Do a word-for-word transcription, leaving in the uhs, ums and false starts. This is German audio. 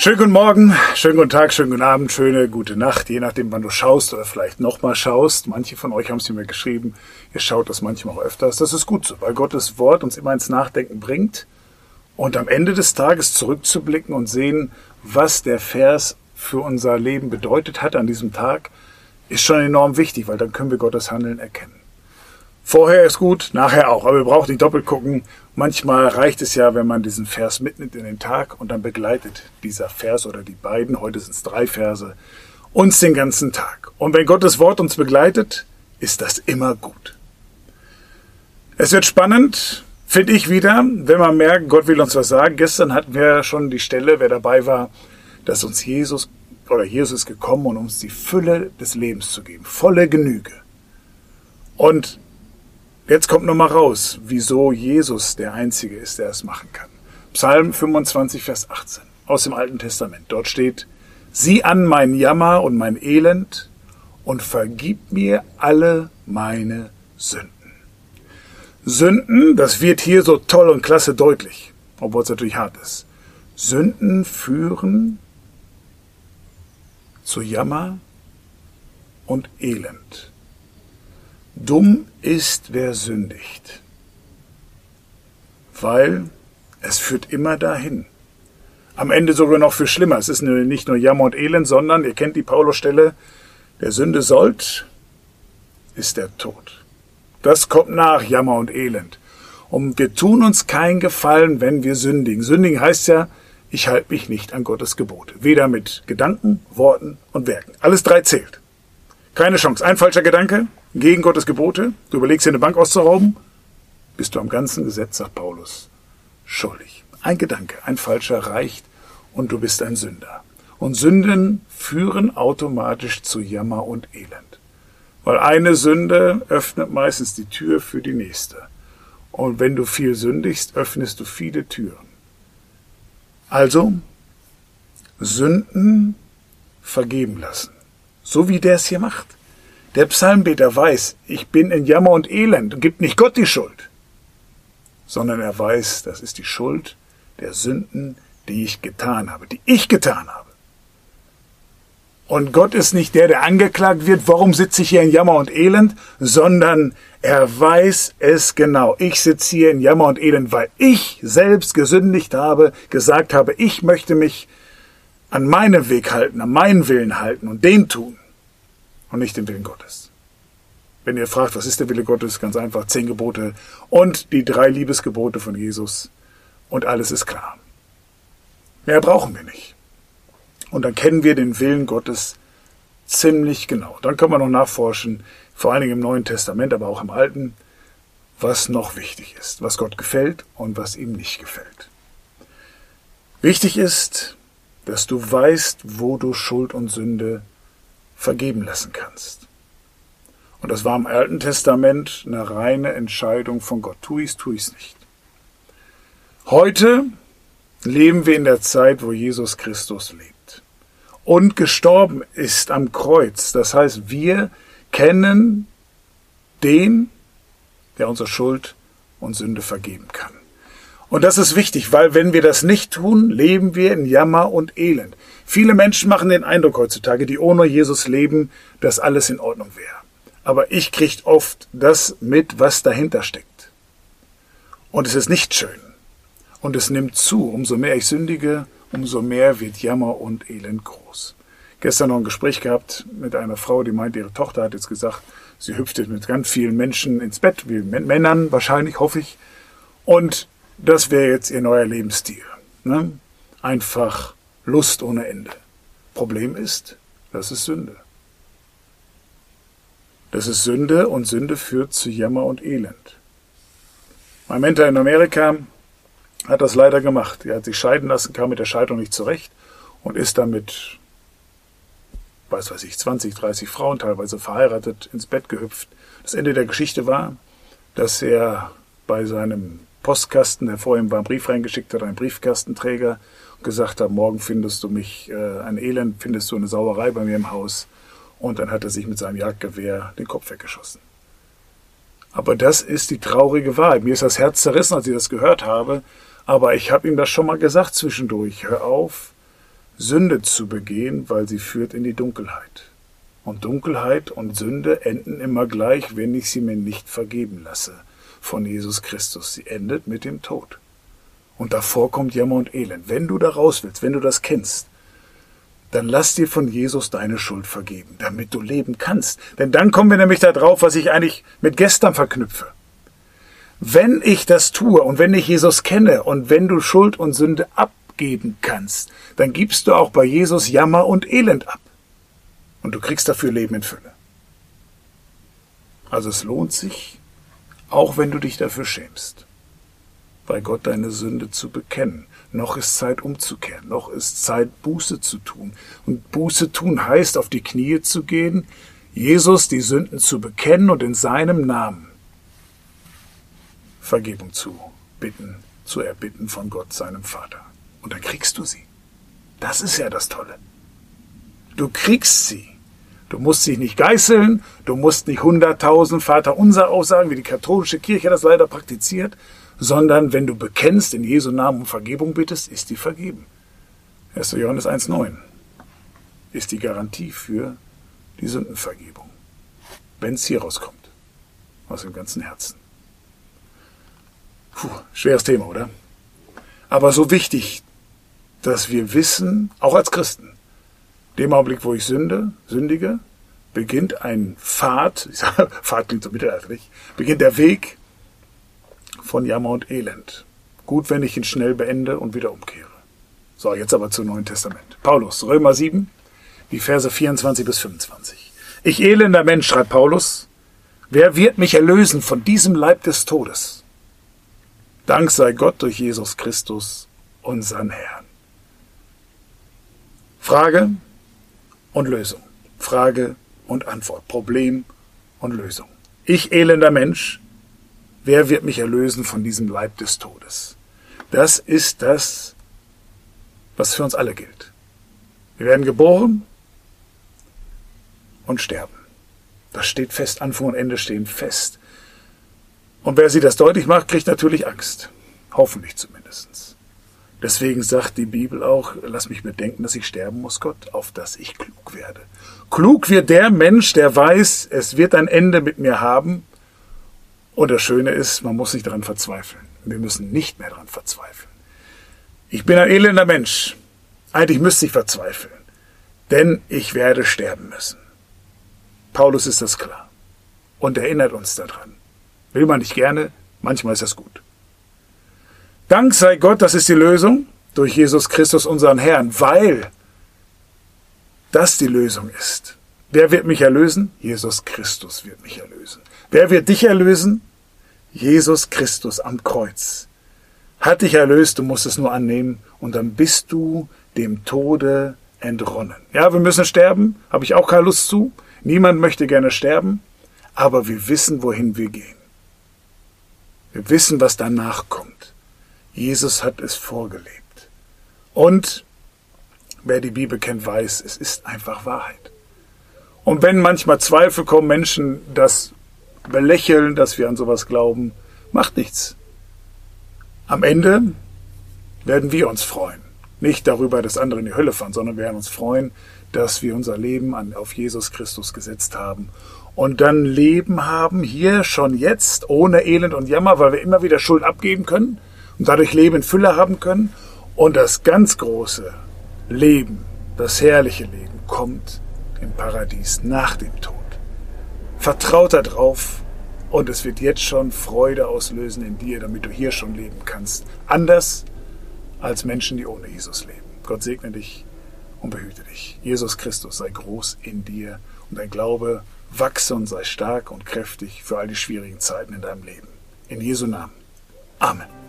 Schönen guten Morgen, schönen guten Tag, schönen guten Abend, schöne gute Nacht, je nachdem, wann du schaust oder vielleicht nochmal schaust. Manche von euch haben es mir geschrieben, ihr schaut das manchmal auch öfters. Das ist gut so, weil Gottes Wort uns immer ins Nachdenken bringt und am Ende des Tages zurückzublicken und sehen, was der Vers für unser Leben bedeutet hat an diesem Tag, ist schon enorm wichtig, weil dann können wir Gottes Handeln erkennen. Vorher ist gut, nachher auch, aber wir brauchen nicht doppelt gucken. Manchmal reicht es ja, wenn man diesen Vers mitnimmt in den Tag und dann begleitet dieser Vers oder die beiden, heute sind es drei Verse, uns den ganzen Tag. Und wenn Gottes Wort uns begleitet, ist das immer gut. Es wird spannend, finde ich wieder, wenn man merkt, Gott will uns was sagen. Gestern hatten wir schon die Stelle, wer dabei war, dass uns Jesus oder Jesus ist gekommen, um uns die Fülle des Lebens zu geben, volle Genüge. Und jetzt kommt nochmal raus, wieso Jesus der Einzige ist, der es machen kann. Psalm fünfundzwanzig, Vers achtzehn aus dem Alten Testament. Dort steht, sieh an mein Jammer und mein Elend und vergib mir alle meine Sünden. Sünden, das wird hier so toll und klasse deutlich, obwohl es natürlich hart ist. Sünden führen zu Jammer und Elend. Dumm ist, wer sündigt, weil es führt immer dahin. Am Ende sogar noch viel schlimmer. Es ist nicht nur Jammer und Elend, sondern, ihr kennt die Paulus-Stelle, der Sünde sollt, ist der Tod. Das kommt nach Jammer und Elend. Und wir tun uns keinen Gefallen, wenn wir sündigen. Sündigen heißt ja, ich halte mich nicht an Gottes Gebote. Weder mit Gedanken, Worten und Werken. Alles drei zählt. Keine Chance. Ein falscher Gedanke gegen Gottes Gebote, du überlegst dir eine Bank auszurauben, bist du am ganzen Gesetz, sagt Paulus, schuldig. Ein Gedanke, ein falscher reicht und du bist ein Sünder. Und Sünden führen automatisch zu Jammer und Elend. Weil eine Sünde öffnet meistens die Tür für die nächste. Und wenn du viel sündigst, öffnest du viele Türen. Also, Sünden vergeben lassen. So wie der es hier macht. Der Psalmbeter weiß, ich bin in Jammer und Elend und gibt nicht Gott die Schuld, sondern er weiß, das ist die Schuld der Sünden, die ich getan habe, die ich getan habe. Und Gott ist nicht der, der angeklagt wird, warum sitze ich hier in Jammer und Elend, sondern er weiß es genau. Ich sitze hier in Jammer und Elend, weil ich selbst gesündigt habe, gesagt habe, ich möchte mich an meinen Weg halten, an meinen Willen halten und den tun. Und nicht den Willen Gottes. Wenn ihr fragt, was ist der Wille Gottes? Ganz einfach, zehn Gebote und die drei Liebesgebote von Jesus. Und alles ist klar. Mehr brauchen wir nicht. Und dann kennen wir den Willen Gottes ziemlich genau. Dann können wir noch nachforschen, vor allen Dingen im Neuen Testament, aber auch im Alten, was noch wichtig ist, was Gott gefällt und was ihm nicht gefällt. Wichtig ist, dass du weißt, wo du Schuld und Sünde vergeben lassen kannst. Und das war im Alten Testament eine reine Entscheidung von Gott. Tu ich's, tu ich's nicht. Heute leben wir in der Zeit, wo Jesus Christus lebt und gestorben ist am Kreuz. Das heißt, wir kennen den, der unsere Schuld und Sünde vergeben kann. Und das ist wichtig, weil wenn wir das nicht tun, leben wir in Jammer und Elend. Viele Menschen machen den Eindruck heutzutage, die ohne Jesus leben, dass alles in Ordnung wäre. Aber ich kriege oft das mit, was dahinter steckt. Und es ist nicht schön. Und es nimmt zu. Umso mehr ich sündige, umso mehr wird Jammer und Elend groß. Gestern noch ein Gespräch gehabt mit einer Frau, die meint, ihre Tochter hat jetzt gesagt, sie hüpft jetzt mit ganz vielen Menschen ins Bett, wie mit Männern wahrscheinlich, hoffe ich. Und das wäre jetzt ihr neuer Lebensstil. Ne? Einfach Lust ohne Ende. Problem ist, das ist Sünde. Das ist Sünde und Sünde führt zu Jammer und Elend. Mein Mentor in Amerika hat das leider gemacht. Er hat sich scheiden lassen, kam mit der Scheidung nicht zurecht und ist damit, weiß weiß ich, zwanzig, dreißig Frauen, teilweise verheiratet, ins Bett gehüpft. Das Ende der Geschichte war, dass er bei seinem Postkasten, der vor ihm war, einen Brief reingeschickt hat, einen Briefkastenträger, und gesagt hat, morgen findest du mich, äh, ein Elend, findest du eine Sauerei bei mir im Haus. Und dann hat er sich mit seinem Jagdgewehr den Kopf weggeschossen. Aber das ist die traurige Wahrheit. Mir ist das Herz zerrissen, als ich das gehört habe. Aber ich habe ihm das schon mal gesagt zwischendurch. Hör auf, Sünde zu begehen, weil sie führt in die Dunkelheit. Und Dunkelheit und Sünde enden immer gleich, wenn ich sie mir nicht vergeben lasse von Jesus Christus. Sie endet mit dem Tod. Und davor kommt Jammer und Elend. Wenn du da raus willst, wenn du das kennst, dann lass dir von Jesus deine Schuld vergeben, damit du leben kannst. Denn dann kommen wir nämlich da drauf, was ich eigentlich mit gestern verknüpfe. Wenn ich das tue und wenn ich Jesus kenne und wenn du Schuld und Sünde abgeben kannst, dann gibst du auch bei Jesus Jammer und Elend ab. Und du kriegst dafür Leben in Fülle. Also es lohnt sich, auch wenn du dich dafür schämst, bei Gott deine Sünde zu bekennen. Noch ist Zeit umzukehren, noch ist Zeit Buße zu tun. Und Buße tun heißt, auf die Knie zu gehen, Jesus die Sünden zu bekennen und in seinem Namen Vergebung zu bitten, zu erbitten von Gott, seinem Vater. Und dann kriegst du sie. Das ist ja das Tolle. Du kriegst sie. Du musst sie nicht geißeln, du musst nicht hunderttausend Vaterunser aussagen, wie die katholische Kirche das leider praktiziert, sondern wenn du bekennst, in Jesu Namen um Vergebung bittest, ist die vergeben. erster Johannes eins neun ist die Garantie für die Sündenvergebung, wenn es hier rauskommt, aus dem ganzen Herzen. Puh, schweres Thema, oder? Aber so wichtig, dass wir wissen, auch als Christen, dem Augenblick, wo ich sünde, sündige, beginnt ein Pfad, ich sage, Pfad klingt so mittelalterlich, beginnt der Weg von Jammer und Elend. Gut, wenn ich ihn schnell beende und wieder umkehre. So, jetzt aber zum Neuen Testament. Paulus, Römer sieben, die Verse vierundzwanzig bis fünfundzwanzig. Ich elender Mensch, schreibt Paulus, wer wird mich erlösen von diesem Leib des Todes? Dank sei Gott durch Jesus Christus, unseren Herrn. Frage und Lösung. Frage und Antwort. Problem und Lösung. Ich elender Mensch, wer wird mich erlösen von diesem Leib des Todes? Das ist das, was für uns alle gilt. Wir werden geboren und sterben. Das steht fest. Anfang und Ende stehen fest. Und wer sie das deutlich macht, kriegt natürlich Angst. Hoffentlich zumindest. Deswegen sagt die Bibel auch, lass mich bedenken, dass ich sterben muss, Gott, auf dass ich klug werde. Klug wird der Mensch, der weiß, es wird ein Ende mit mir haben. Und das Schöne ist, man muss nicht daran verzweifeln. Wir müssen nicht mehr daran verzweifeln. Ich bin ein elender Mensch. Eigentlich müsste ich verzweifeln. Denn ich werde sterben müssen. Paulus ist das klar. Und erinnert uns daran. Will man nicht gerne, manchmal ist das gut. Dank sei Gott, das ist die Lösung, durch Jesus Christus, unseren Herrn, weil das die Lösung ist. Wer wird mich erlösen? Jesus Christus wird mich erlösen. Wer wird dich erlösen? Jesus Christus am Kreuz. Hat dich erlöst, du musst es nur annehmen und dann bist du dem Tode entronnen. Ja, wir müssen sterben, habe ich auch keine Lust zu. Niemand möchte gerne sterben, aber wir wissen, wohin wir gehen. Wir wissen, was danach kommt. Jesus hat es vorgelebt. Und wer die Bibel kennt, weiß, es ist einfach Wahrheit. Und wenn manchmal Zweifel kommen, Menschen das belächeln, dass wir an sowas glauben, macht nichts. Am Ende werden wir uns freuen. Nicht darüber, dass andere in die Hölle fahren, sondern wir werden uns freuen, dass wir unser Leben an, auf Jesus Christus gesetzt haben. Und dann Leben haben, hier schon jetzt, ohne Elend und Jammer, weil wir immer wieder Schuld abgeben können und dadurch Leben in Fülle haben können. Und das ganz große Leben, das herrliche Leben, kommt im Paradies nach dem Tod. Vertraut darauf und es wird jetzt schon Freude auslösen in dir, damit du hier schon leben kannst. Anders als Menschen, die ohne Jesus leben. Gott segne dich und behüte dich. Jesus Christus sei groß in dir und dein Glaube wachse und sei stark und kräftig für all die schwierigen Zeiten in deinem Leben. In Jesu Namen. Amen.